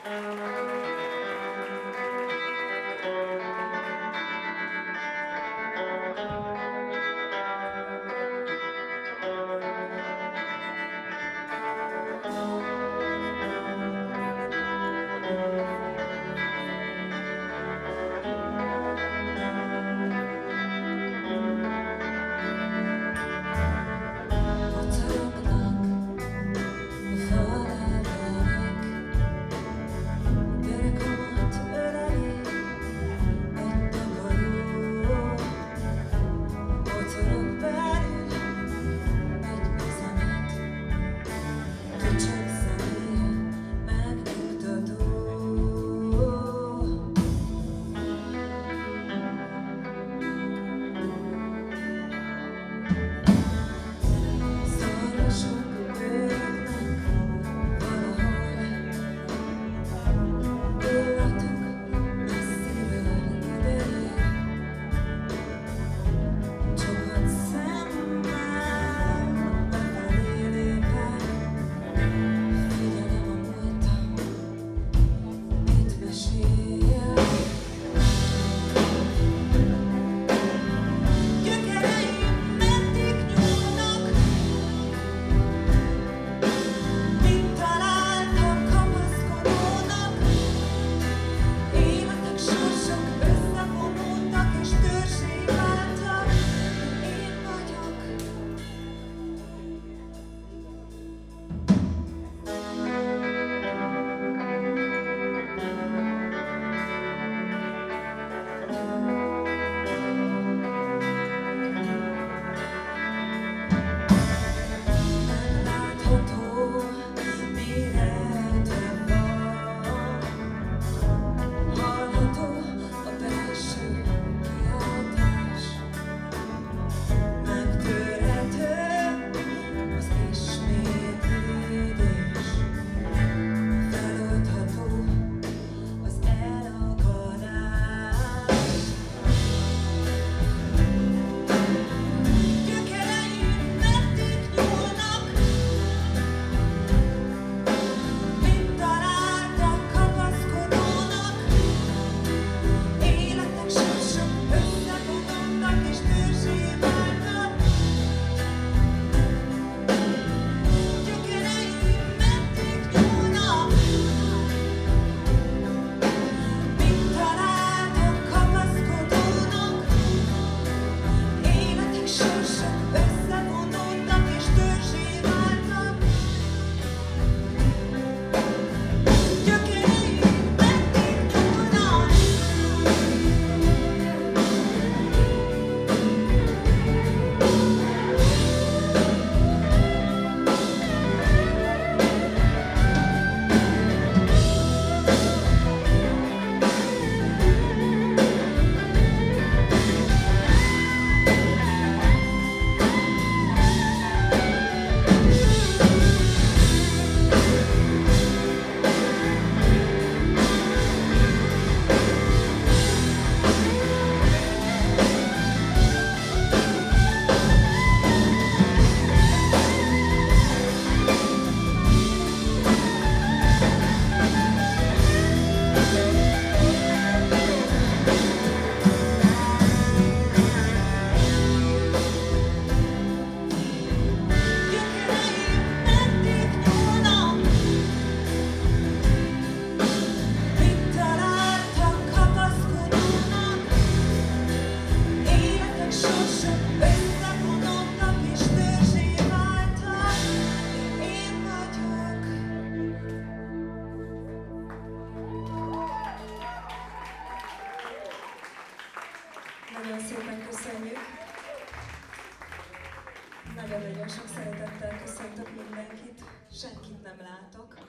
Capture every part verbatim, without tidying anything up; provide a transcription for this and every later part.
Nagyon-nagyon sok szeretettel köszöntök mindenkit. Senkit nem látok.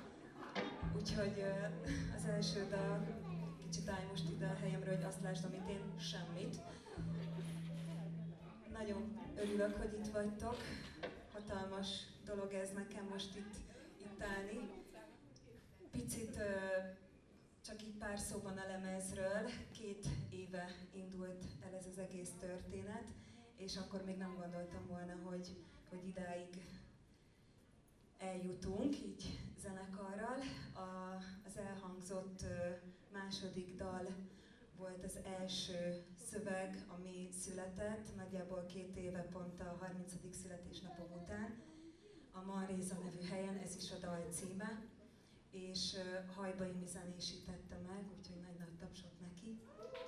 Úgyhogy az első dal, kicsit állj most ide a helyemről, hogy azt lásd, amit én, semmit. Nagyon örülök, hogy itt vagytok. Hatalmas dolog ez nekem most itt, itt állni. Picit csak így pár szóban a lemezről. Két éve indult el ez az egész történet, és akkor még nem gondoltam volna, hogy, hogy idáig eljutunk, így zenekarral. A, az elhangzó lemezhozott második dal volt az első szöveg, ami született, nagyjából két éve pont a harmincadik születésnapom után, a Maréza nevű helyen, ez is a dal címe, és Hajbai Mi zenésítette meg, úgyhogy nagy-nagy tapsot neki.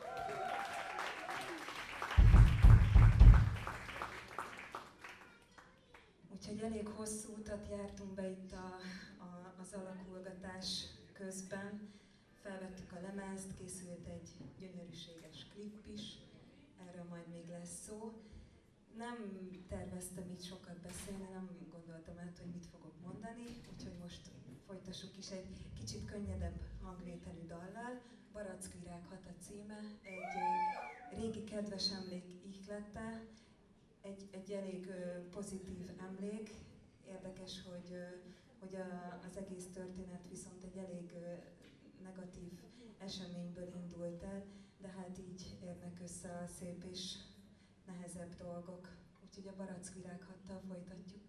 Úgyhogy elég hosszú utat jártunk be itt a, a, az alakulgatás közben. Felvettük a lemezt, készült egy gyönyörűséges klip is, erről majd még lesz szó. Nem terveztem így sokat beszélni, nem gondoltam át, hogy mit fogok mondani, úgyhogy most folytassuk is egy kicsit könnyedebb hangvételű dallal. Barackvirág hat a címe, egy régi kedves emlék ihlette, egy, egy elég uh, pozitív emlék. Érdekes, hogy, uh, hogy a, az egész történet viszont egy elég uh, negatív eseményből indult el, de hát így érnek össze a szép és nehezebb dolgok. Úgyhogy a Barackvirág hattal folytatjuk.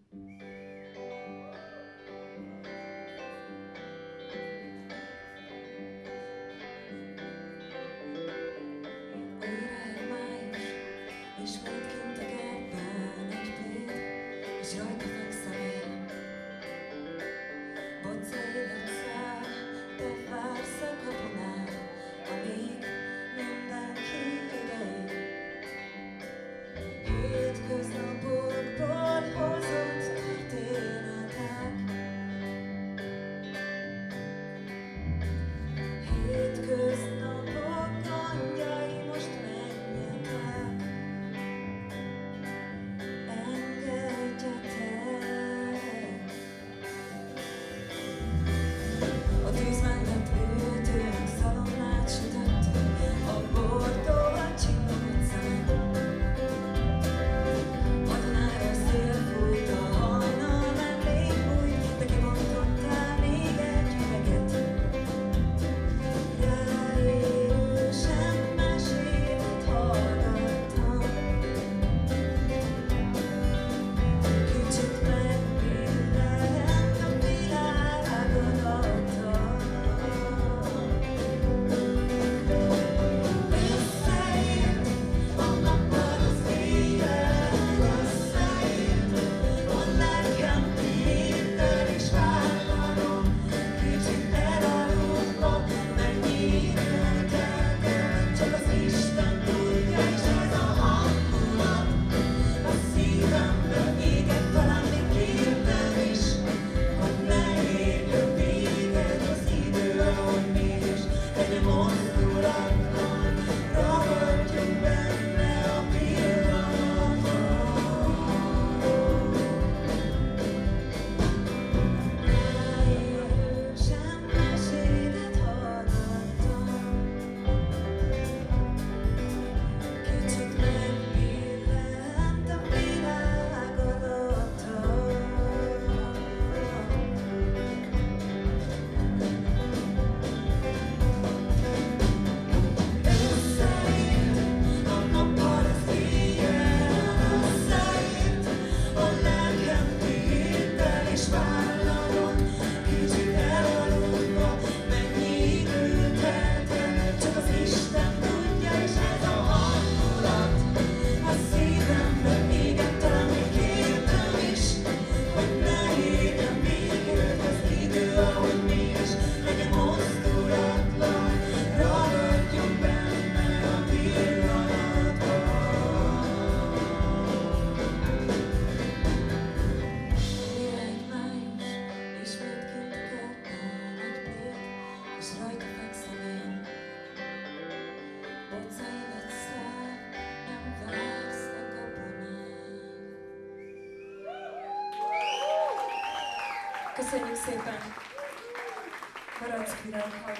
És volt kint a kertben egy pléd, és rajta fekszem én. Boccai lecel, te vársz a kapunál, amíg mindenki idején. Hétköznapokból hozott történetek. Hétköznapok angyai, most menjetek. A tűz mellett ültünk, szalonnát sütöttünk, a bortól csillogott szemem. A Dunáról szél fújt, a hajnal mellé fújt, de kibontottál még egy üveget. Ráérősen mesét hallgattam, kicsit megpillent a világon adtam. Összeért a nappal az éjjel, összeért a lelkem héttel és vállanom. Kicsit elaludva, mennyi időt eltelt, csak az Isten tudja, és ez a hangulat a szívemben éget, talán még kértem is, hogy ne érjön véget az idő, ahogy mégis egy mozdulatlan, ragadjunk benne a pillanaton. Ráérősen mesédet hallgattam, kicsit megpillent a világ alattam. Összeért a nappal az éjjel, összeért a lelkem héttel és vállanon. Kicsit elaludva, mennyi időt eltelt, csak az Isten tudja, és ez a hangulat a szívemben éget, talán még kértem is, hogy ne érjen véget az idő, ahogy mégis legyen mozdulatlan, ragadjunk benne a pillanatban. Virág május, és volt kint a kertben egy pléd, és rajta fekszem én. Boccai lecel, nem vársz a kapunál. Köszönjük szépen! Barackvirág hat.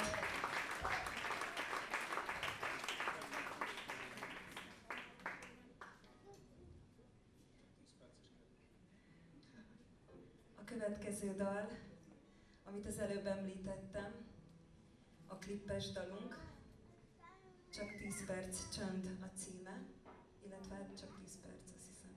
A következő dal, amit az előbb említettem, a klippes dalunk, csak tíz perc csönd a címe, illetve hát csak tíz perc, azt hiszem.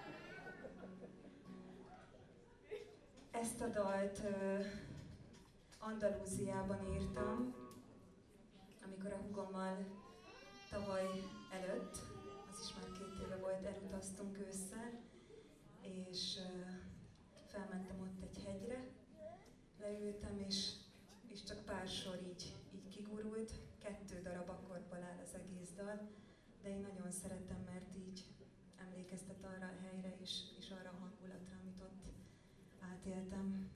Ezt a dalt ö, Andalúziában írtam, amikor a hugommal tavaly előtt, az is már két éve volt, elutaztunk ősszel, és uh, felmentem ott egy hegyre, leültem, és, és csak pár sor így, így kigurult, kettő darab akkordból áll az egész dal, de én nagyon szeretem, mert így emlékeztet arra a helyre és, és arra a hangulatra, amit ott átéltem.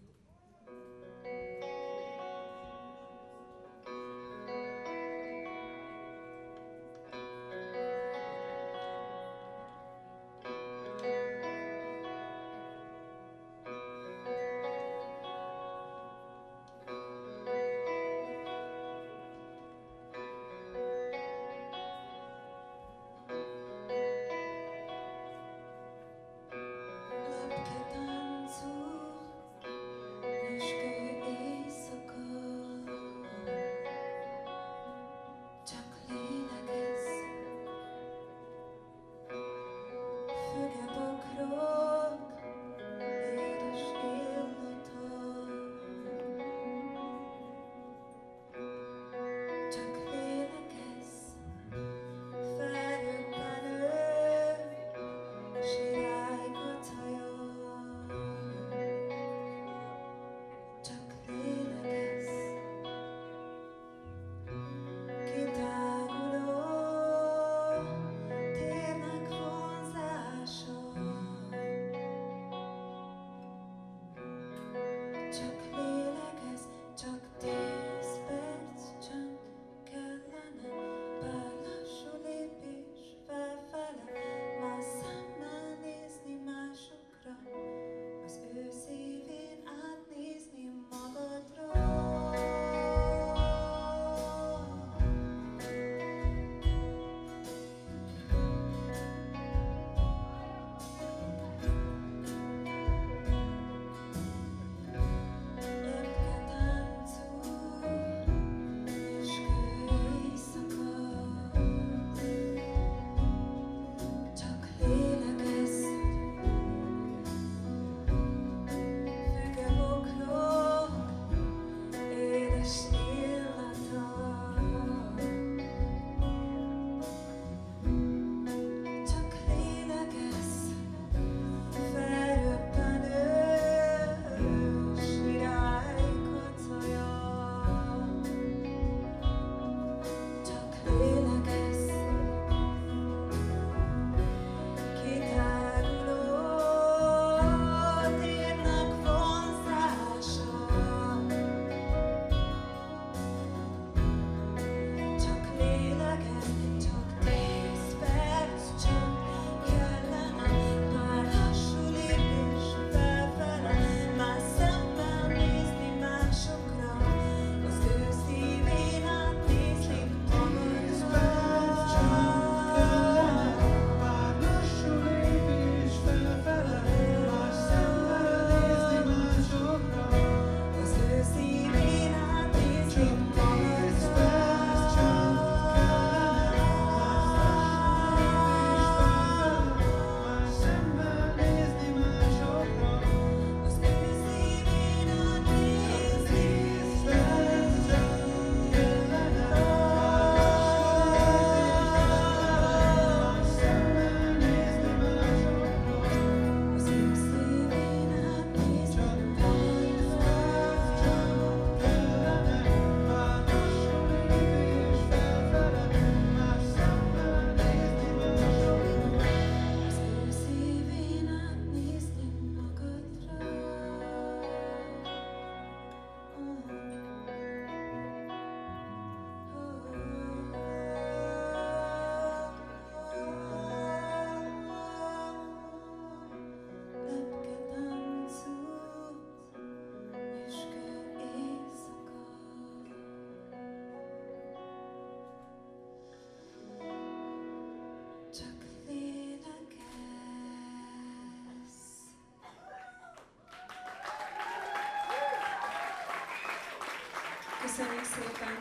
Köszönjük szépen!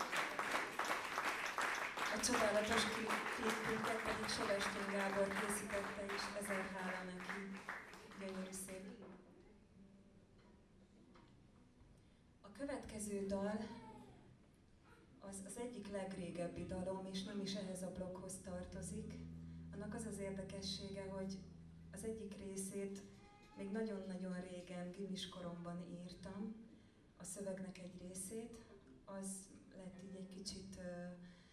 A csodálatos klipünket pedig Sebestyen Gábor készítette, és ezer hála neki. Gyönyörű szép. A következő dal az, az egyik legrégebbi dalom, és nem is ehhez a blokkhoz tartozik. Annak az az érdekessége, hogy az egyik részét még nagyon-nagyon régen, gimiskoromban írtam, a szövegnek egy részét, az lett így egy kicsit uh,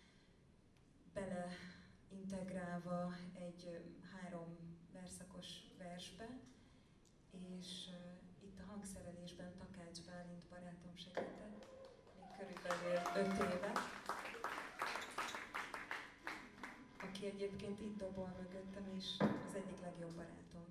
beleintegrálva egy uh, három verszakos versbe, és uh, itt a hangszerelésben Takács Bálint barátom segített, még körülbelül öt éve, aki egyébként itt dobol mögöttem, és az egyik legjobb barátom.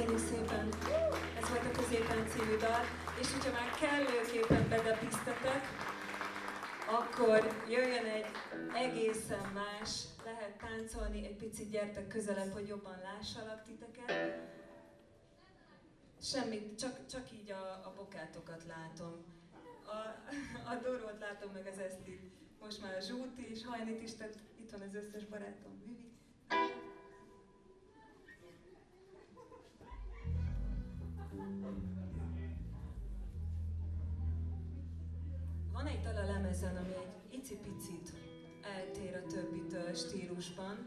Köszönjük szépen! Ez volt a Középen című dal, és hogyha már kellőképpen bedepisztetek, akkor jöjjön egy egészen más, lehet táncolni, egy picit gyertek közelebb, hogy jobban lássalak titeket. Semmit, csak, csak így a, a bokátokat látom. A, a Dorót látom, meg az Esztit. Most már a Zsút is, Hajnit is, tehát itt van az összes barátom, Vivi. Van egy dal a lemezen, ami egy icipicit eltér a többitől stílusban.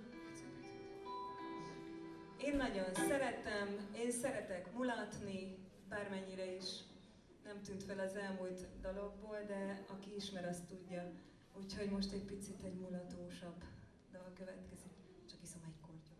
Én nagyon szeretem, én szeretek mulatni, bármennyire is nem tűnt fel az elmúlt dalokból, de aki ismer, azt tudja. Úgyhogy most egy picit egy mulatósabb dal következik. Csak iszom egy kortyot.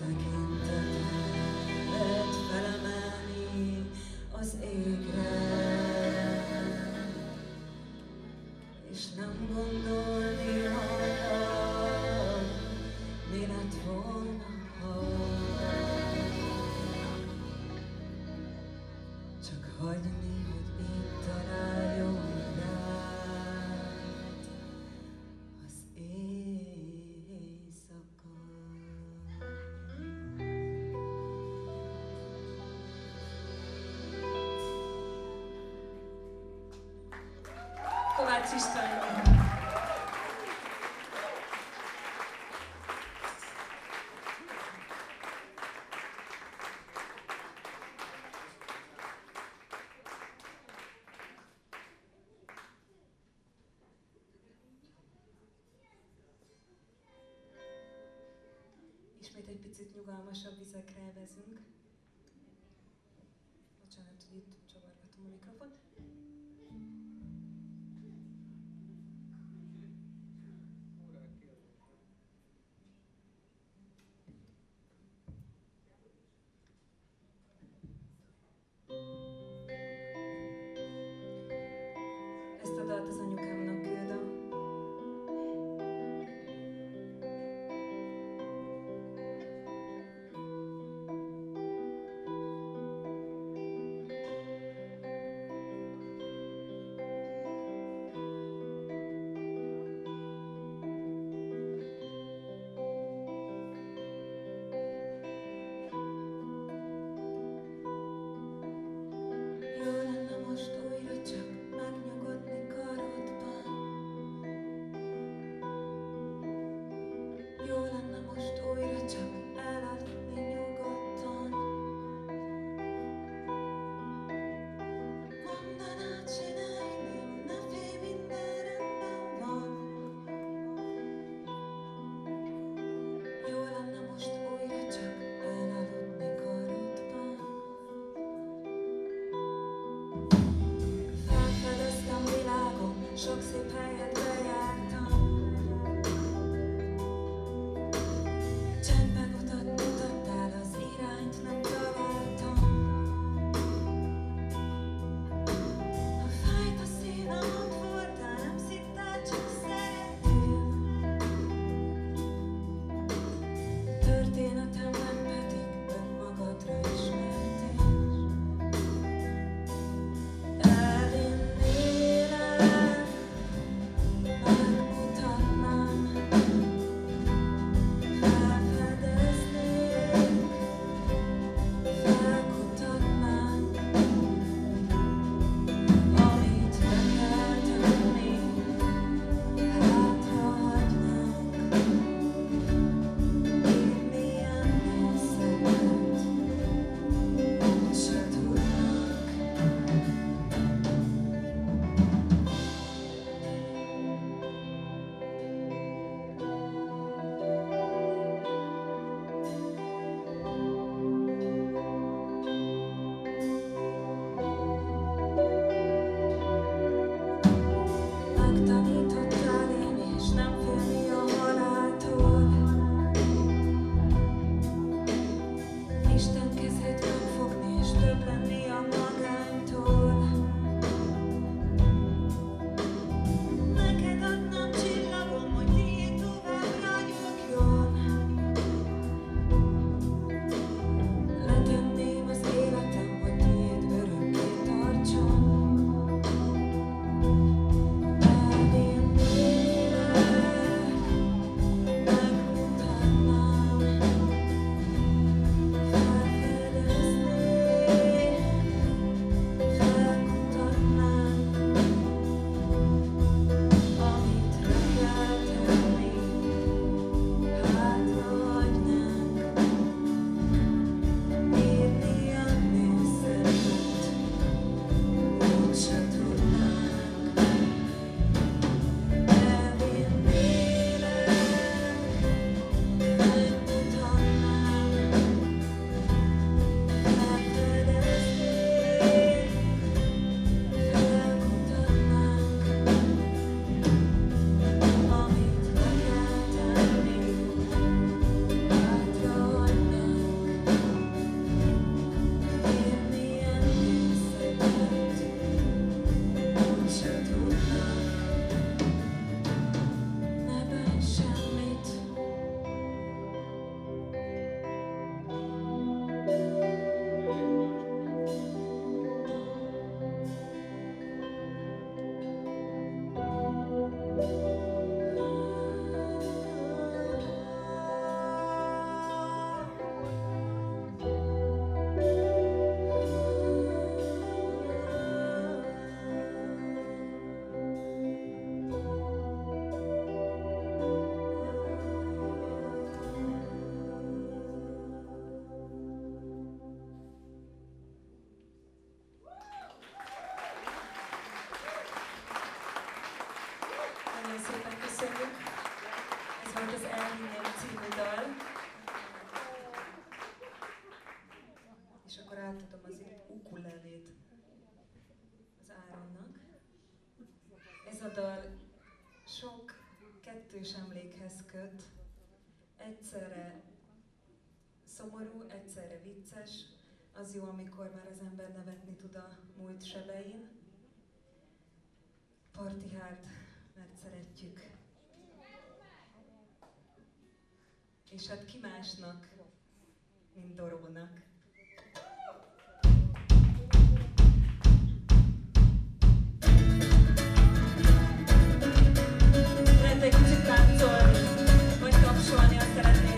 tekintetet felemelni az égre, és nem gondolni arra, mi lett volna, ha csak hagyni, hogy itt találjon rád az éjszaka. Kovács István. Ismét egy picit nyugalmasabb vizekre elvezünk. Bocsánat, hogy itt csavargatom a mikrofont. Ezt a dalt az anyukámnak küldöm. Elvinném című dal. És akkor átadom az ukulelét az Áronnak. Ez a dal sok kettős emlékhez köt. Egyszerre szomorú, egyszerre vicces. Az jó, amikor már az ember nevetni tud a múlt sebein. Party Hard, mert szeretjük. És hát ki másnak, mint Dorónak. Lehet egy kicsit táncolni, vagy tapsolni, azt szeretnétek.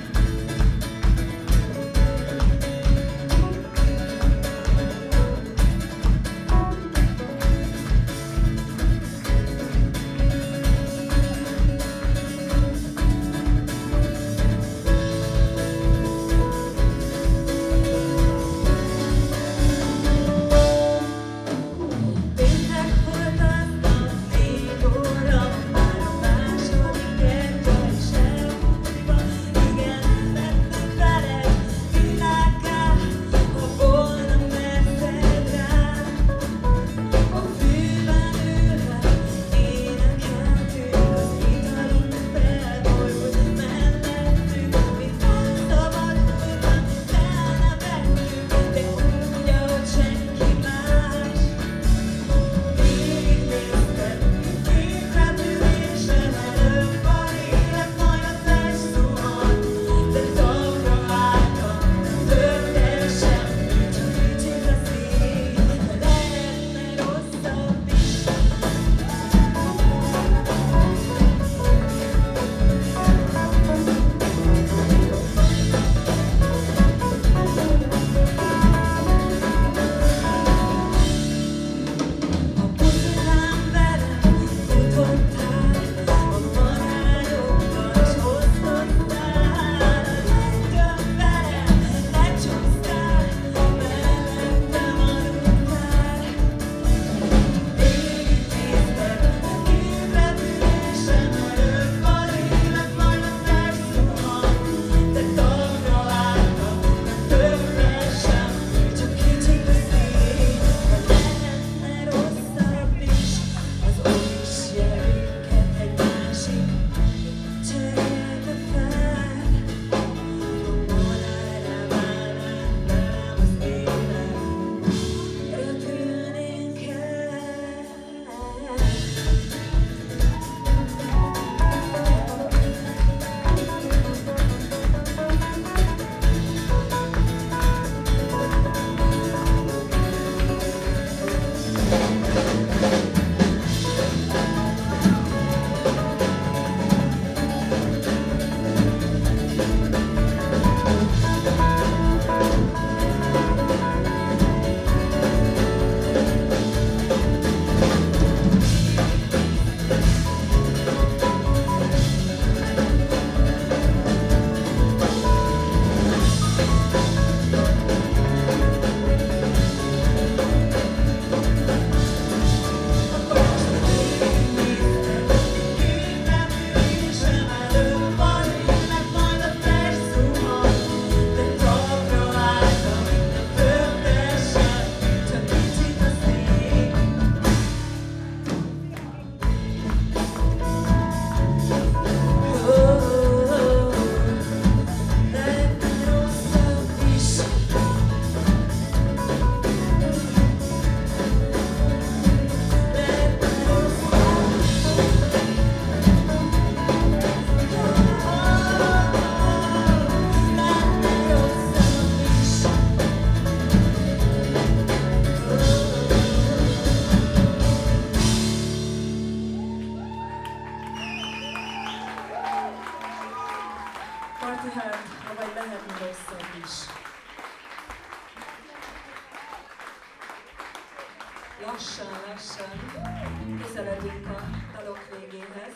lassan közeledünk a dalok végéhez.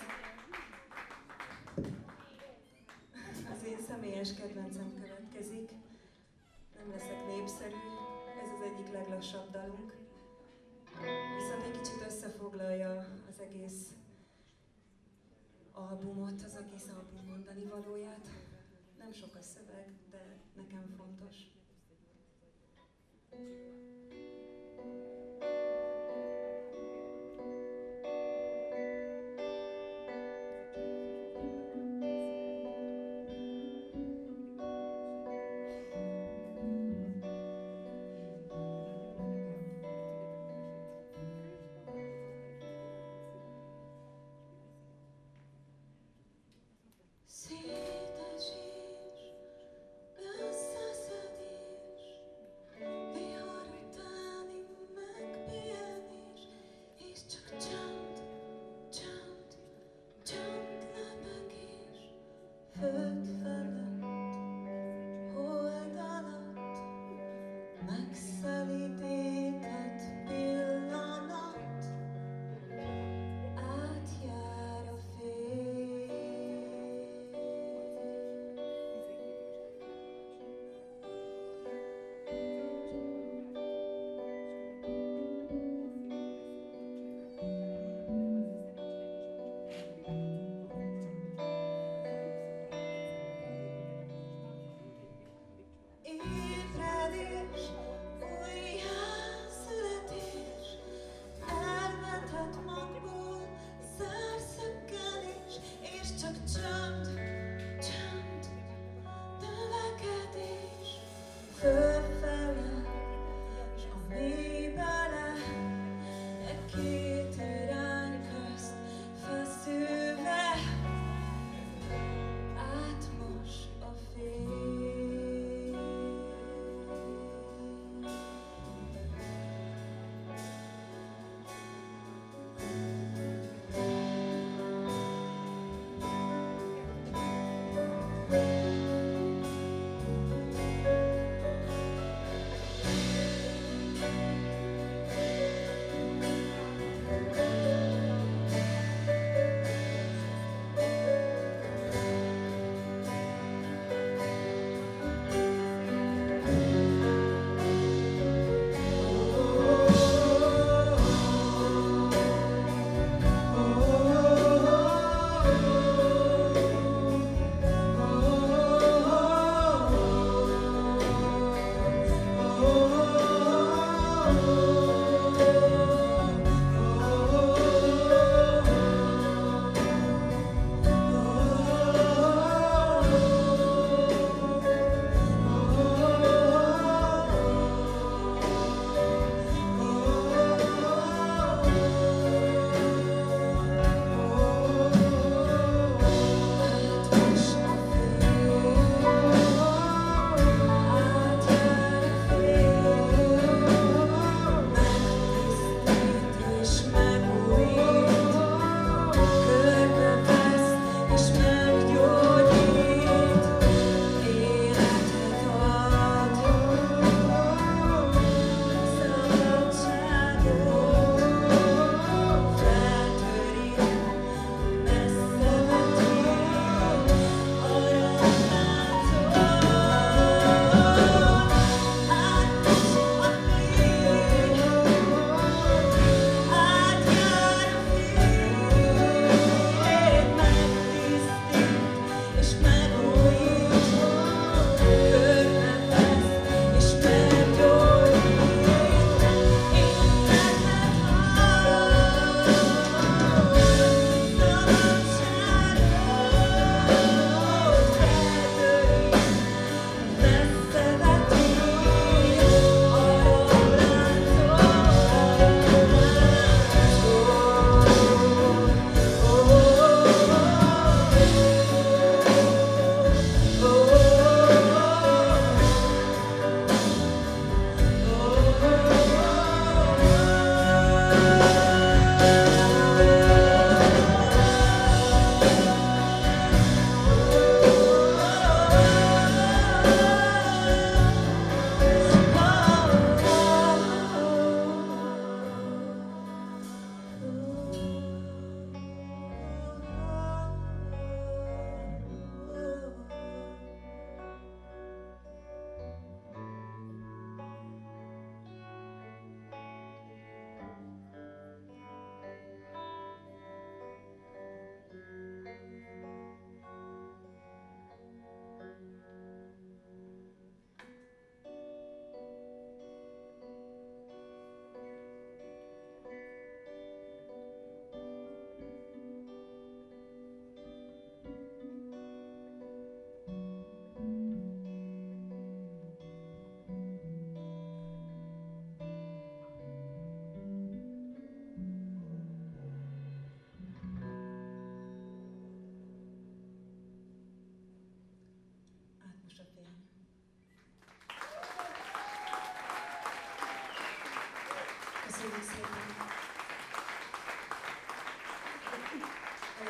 Az én személyes kedvencem következik. Nem leszek népszerű, ez az egyik leglassabb dalunk. Viszont egy kicsit összefoglalja az egész albumot, az egész album mondani valóját. Nem sok a szöveg, de nekem fontos.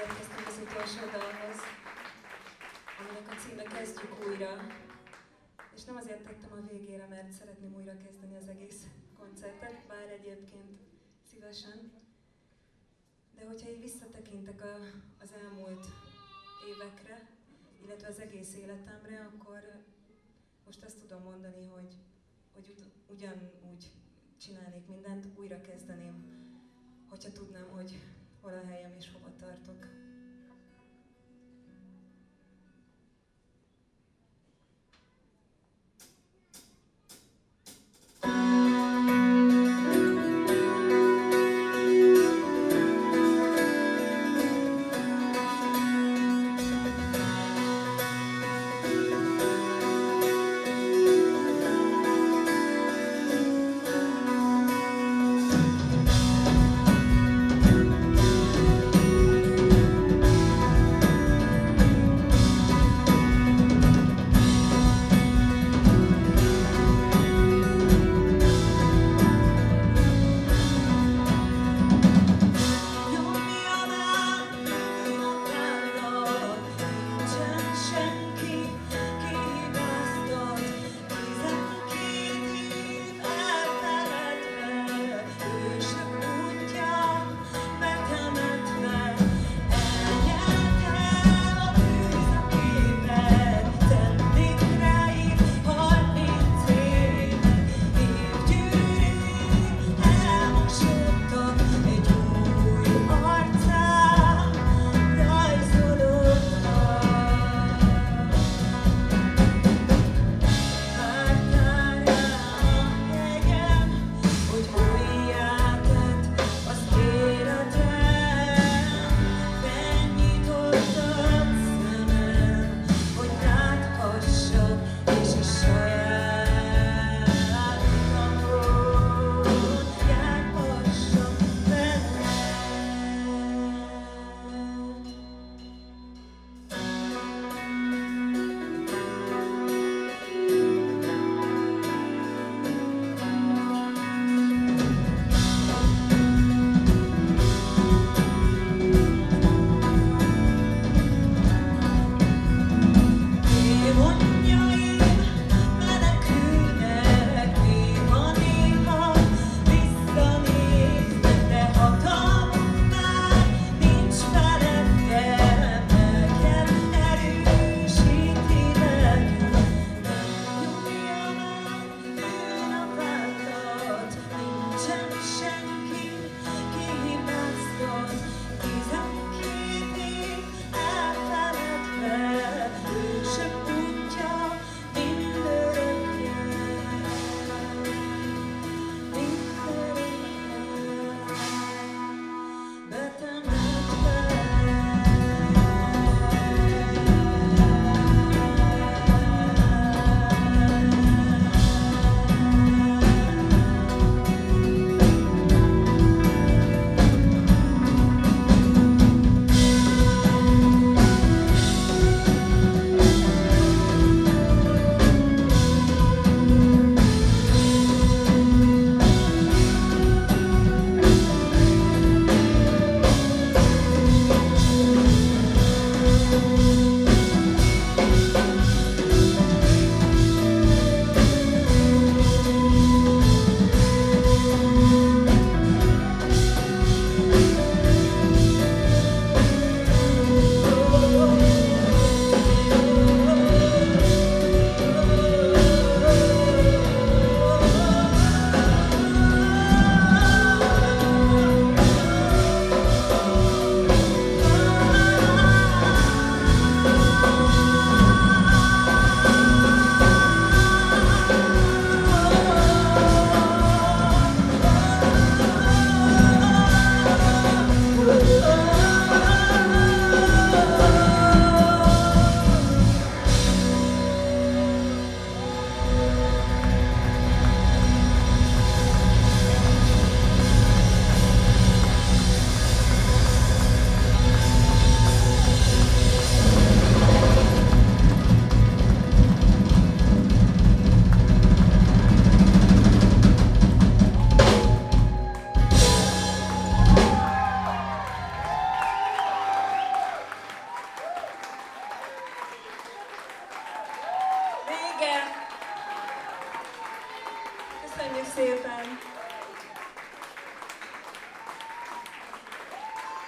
elérkeztünk az utolsó dalhoz, aminek a címe Kezdjük újra. És nem azért tettem a végére, mert szeretném újra kezdeni az egész koncertet, bár egyébként szívesen. De hogyha így visszatekintek a, az elmúlt évekre, illetve az egész életemre, akkor most azt tudom mondani, hogy, hogy ugyanúgy csinálnék mindent, újra kezdeném, hogyha tudnám, hogy hol a helyem és hova tartok. Thank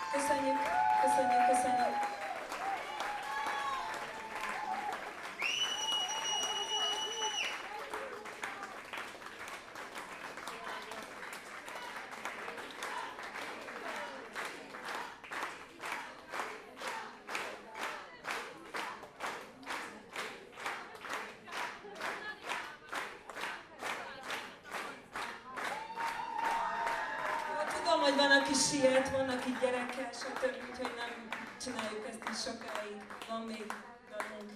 Köszönjük, köszönjük, köszönjük. Tudom, hogy van, aki siet, vannak itt gyerekkel, stb. Úgyhogy nem csináljuk ezt is sokáig. Van még dalunk.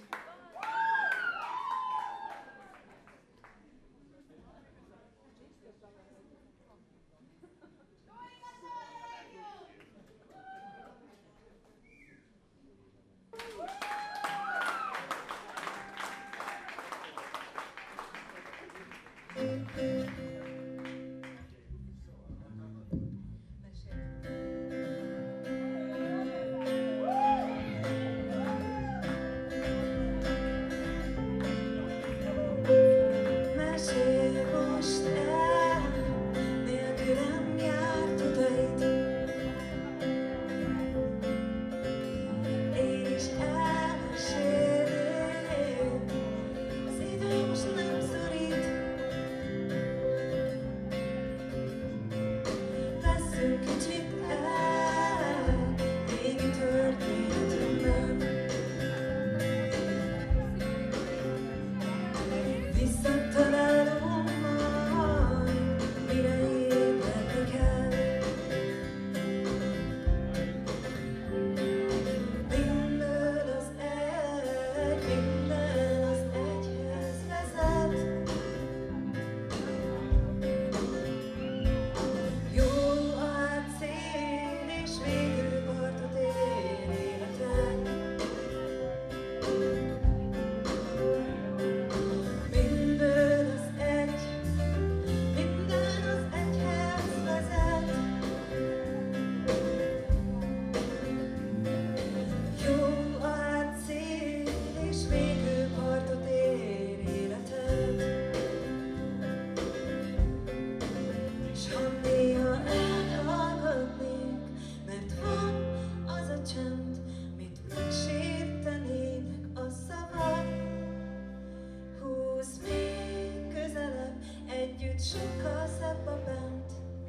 Sokkal szebb a bent,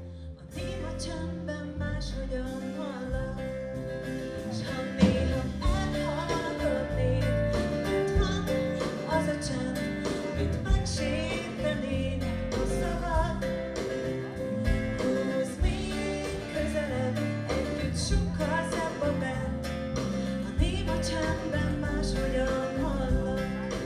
a néma csendben máshogyan hallak. S ha néha elhallgatnék, mert van az a csend, mint megsértenének a szavak. Húzz még közelebb, együtt sokkal szebb a bent, a néma csendben máshogyan hallak.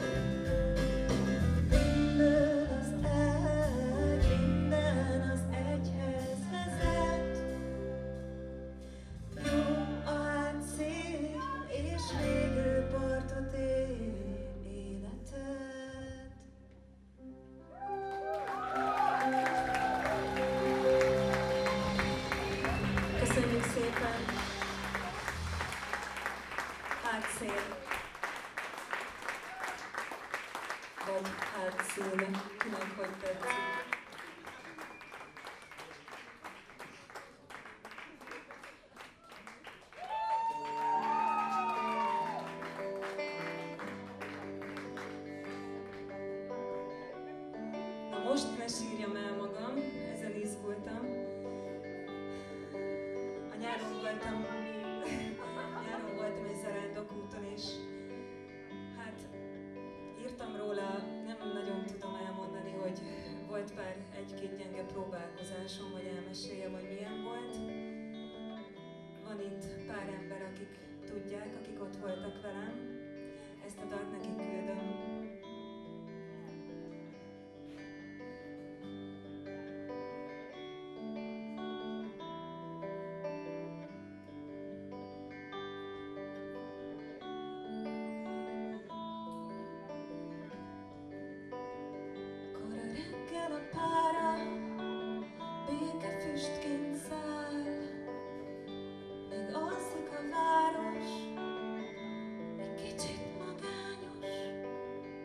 Köszönjük szépen! Hátszél. Vagy hátszél, kinek hogy tetszik. Na most ne sírjam el magam, ezen izgultam. Nyáron voltam, nyáron voltam egy zarándokúton, és hát írtam róla, nem nagyon tudom elmondani, hogy volt pár egy-két gyenge próbálkozásom, hogy elmeséljem, hogy milyen volt. Van itt pár ember, akik tudják, akik ott voltak velem. Ezt a dalt nekik küldöm. A pára békefüstként száll, még alszik a város, egy kicsit magányos.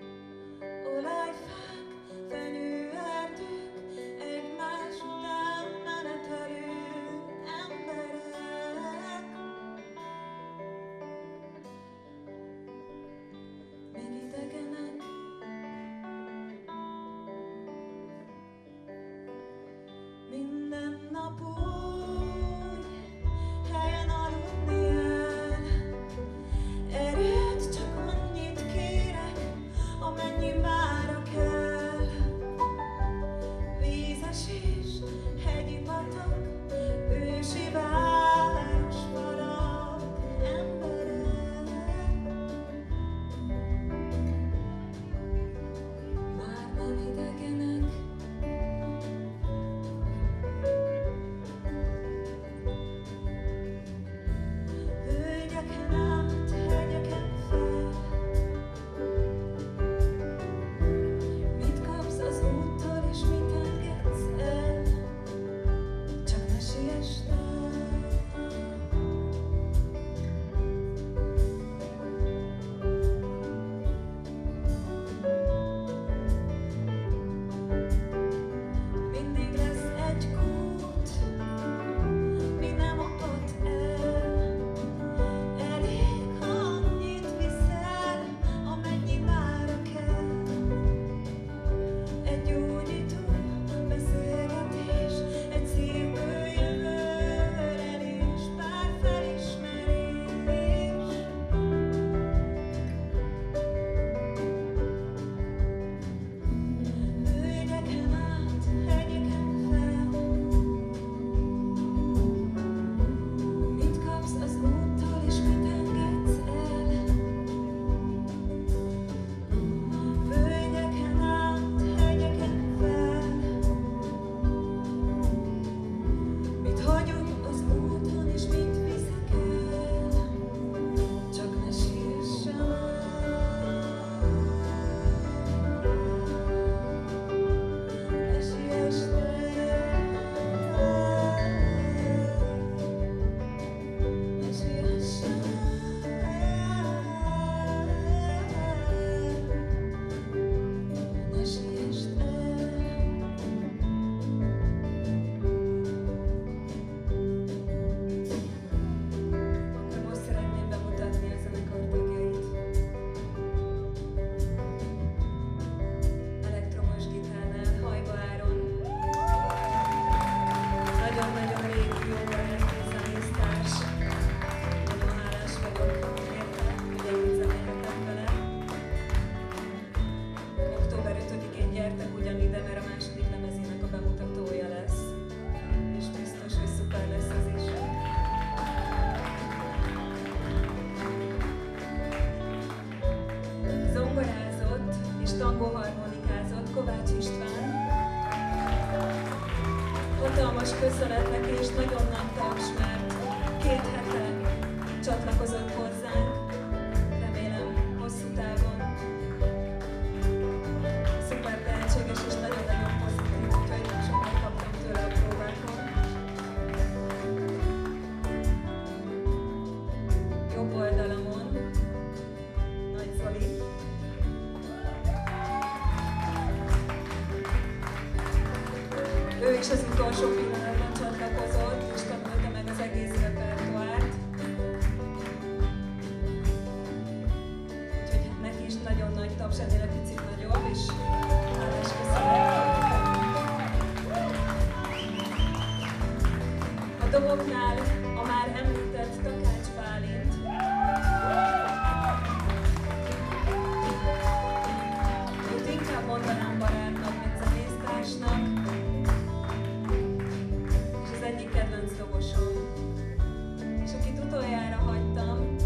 Hatalmas köszönet neki, és nagyon nagy taps, mert két hete csatlakozott hozzánk. Remélem hosszú távon. Szuper tehetséges és nagyon-nagyon pozitív, úgyhogy sokat kaptam tőle a próbákon. Jobb oldalamon Nagy Zoli. Ő is az utolsó pillanatban csatlakozott, és tanulta meg az egész repertoárt. Úgyhogy neki is nagyon nagy taps, ennél egy picit nagyobb, és hálás köszönet. A doboknál a már említett Takács Bálint. Őt inkább mondanám barátnak, mint zenésztársnak. Egyik kedvenc dobosom. És akit utoljára hagytam,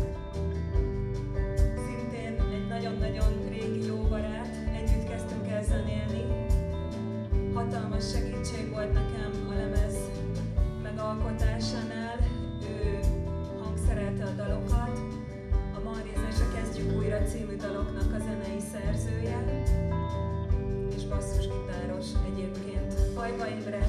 szintén egy nagyon-nagyon régi jó barát, együtt kezdtünk el zenélni. Hatalmas segítség volt nekem a lemez megalkotásánál, ő hangszerelte a dalokat. A Marréza és a Kezdjük újra című daloknak a zenei szerzője, és basszusgitáros egyébként. Hajva Imre!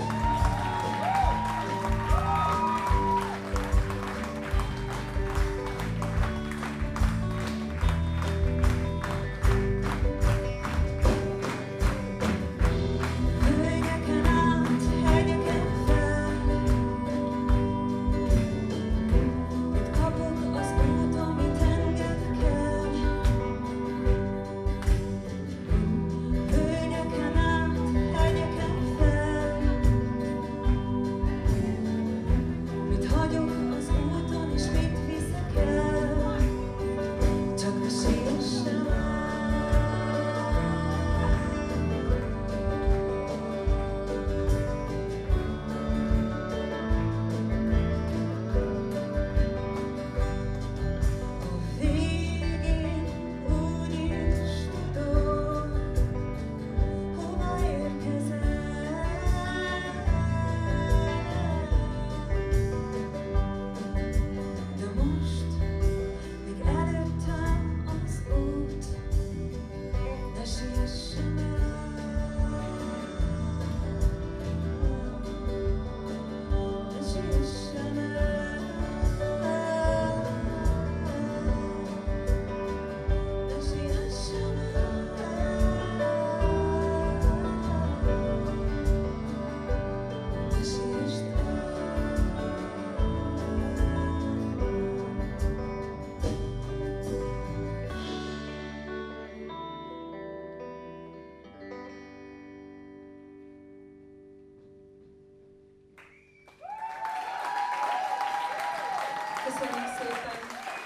Köszönjük szépen!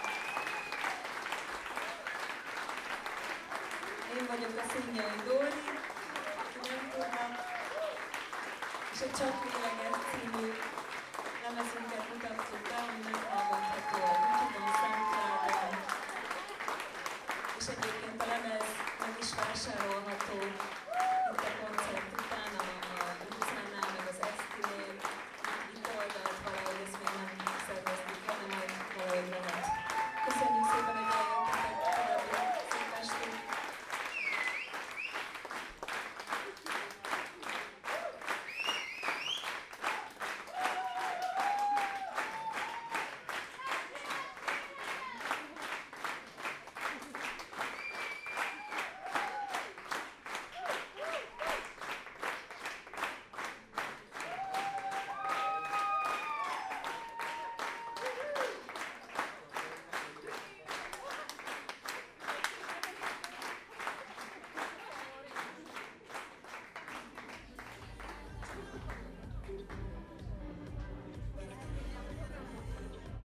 Én vagyok a Színjai Dóri, aki nem tudna, és a Csak Lélegez című lemezünket mutattuk be.